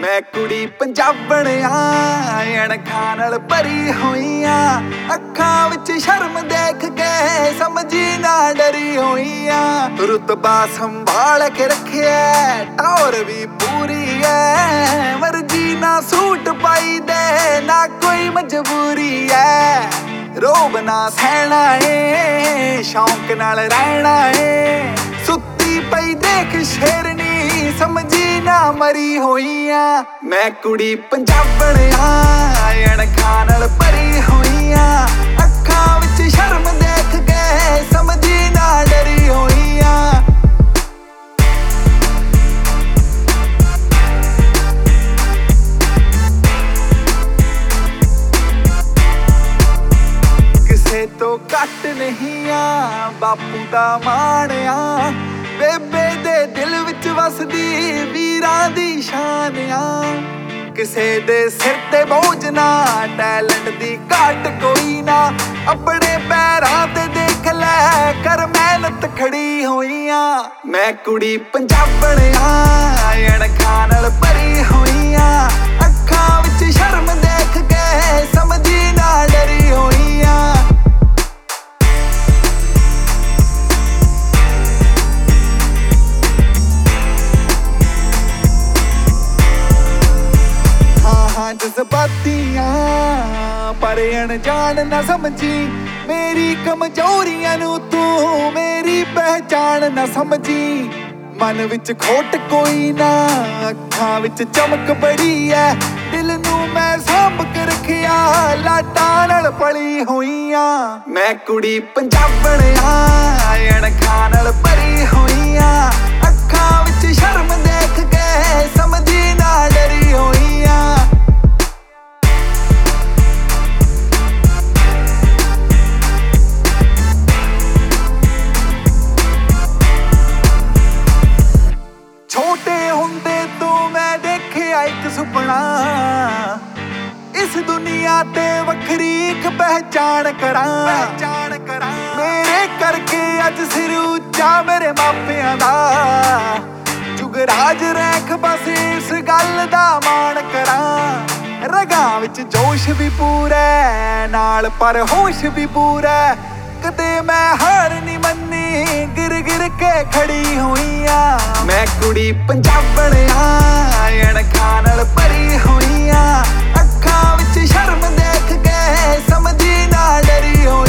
मैं कुड़ी पंजाबण अणखां नाल भरी होई अखां विच शर्म देख के समझी ना डरी होई रुतबा संभाल के रखिया टौर भी पूरी है मर्जी ना सूट पाई दे ना कोई मजबूरी है रोब ना सहना है शौक नाल रहना है सुत्ती पई देख शेरनी समझी ना मरी होई मैं कुड़ी पंजाबण अणखां नाल भरी होई अखां विच शर्म देख के समझी ना डरी होई किसे तो घट नहीं बापू दा मान बेबे दे दिल विच वसदी वीरां दी शान किसे दे सिर ते बोझ ना टैलेंट दी घाट कोई ना अपने पैरां ते देख लै कर मेहनत खड़ी होई मैं कुड़ी पंजाबण अणखां नाल भरी होई अखां विच शर्म देख के समझी ना डरी होई जज्बातियां पर अनजान ना समझी मेरी कमजोरियां नू तू मेरी पहचान ना समझी मन विच खोट कोई ना अखां विच चमक बड़ी है दिल नू मैं सांभ के रखिया लाटां नाल पली होई मैं कुड़ी पंजाबण अणखां नाल भरी होई अखां विच शर्म देख के समझी ना डरी होई सुपना इस दुनिया ते वखरी एक पहचान करा मेरे करके अज सिर उच्चा मेरे मापियां दा जुगराज रैख बस इस गल दा मान करा रगां विच जोश भी पूरा नाल पर होश भी पूरा कदे मैं हार नहीं मन्नी गिर गिर के खड़ी होई मैं कुड़ी पंजाबण अणखां नाल भरी होई अखां विच शर्म देख के समझी ना डरी होई